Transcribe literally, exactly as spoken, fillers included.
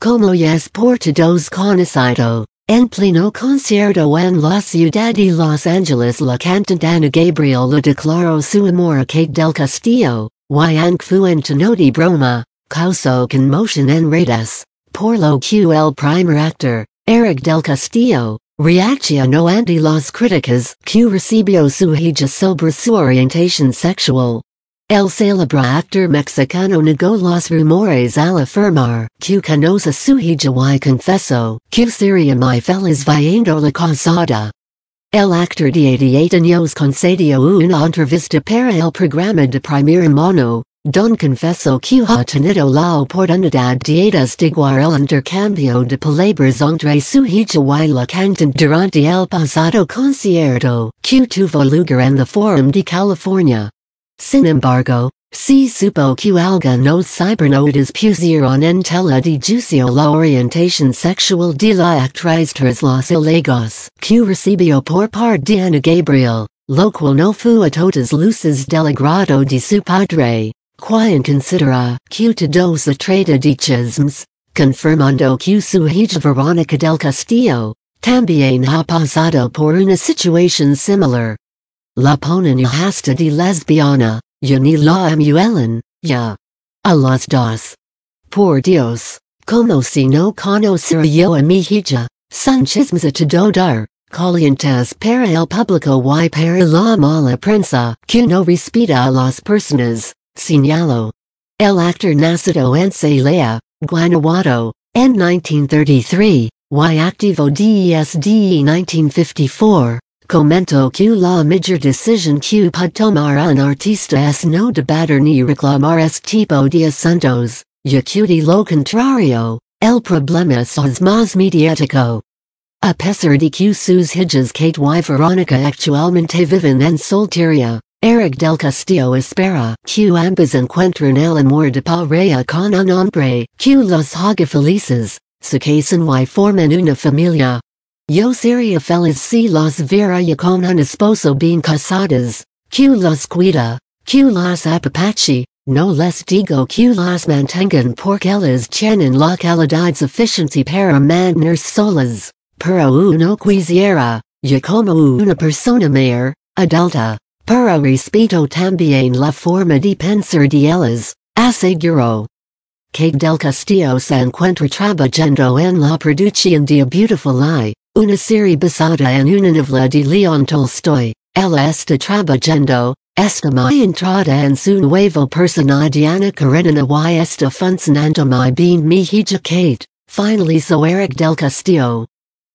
como es por todos conocido, en pleno concierto en la ciudad de Los Angeles la cantante Ana Gabriel le declaró su amor a Kate del Castillo, y aunque fue en tono de broma, causó conmoción en redes, por lo que el primer actor, Eric del Castillo, reaccionó ante las críticas que recibió su hija sobre su orientación sexual. El célebre actor mexicano negó los rumores al afirmar que conoce a su hija y confesó que sería muy feliz viéndola casada. El actor de dieciocho años concedió una entrevista para el programa de Primera Mano, donde confesó que ha tenido la oportunidad de testiguar el intercambio de palabras entre su hija y la cantante durante el pasado concierto que tuvo lugar en the Forum de California. Sin embargo, se supo que algunos cibernotas pusieron en tela de juicio la orientación sexual de la actriz tras los halagos que recibió por parte de Ana Gabriel, lo cual no fue a todas luces del agrado de su padre, quien considera que todo se trata de chismes, confirmando que su hija Verónica del Castillo también ha pasado por una situación similar. La ponen hasta de lesbiana, ya ni la amuelan, ya. A los dos. Por Dios, como si no conociera yo a mi hija, son chismes a todo dar, calientes para el público y para la mala prensa, que no respeta a las personas, señaló. El actor nacido en Celaya, Guanajuato, en nineteen thirty-three, y activo desde nineteen fifty-four. Comentó que la mejor decisión que puede tomar un artista es no debatir ni reclamar este tipo de asuntos, ya que de lo contrario, el problema es más mediático. A pesar de que sus hijas Kate y Verónica actualmente viven en soltería, Eric del Castillo espera que ambas encuentren el amor de pareja con un hombre que los haga felices, se casen y formen una familia. Yo sería feliz si las viera con un esposo bien casados, que los cuida, que las apapache, no les digo que las mantengan porque ellas tienen la calidad suficiente para mantenerse solas, pero uno quisiera, ya como una persona mayor, adulta, pero respeto también la forma de pensar de ellas, aseguró. Kate del Castillo se encuentra trabajando en la producción de A Beautiful Lie, una serie basada en una novela de León Tolstoy. Ella está trabajando, está muy entrada en su nuevo personaje Ana Karenina y está funcionando muy bien mi hija Kate, finalizó Eric del Castillo.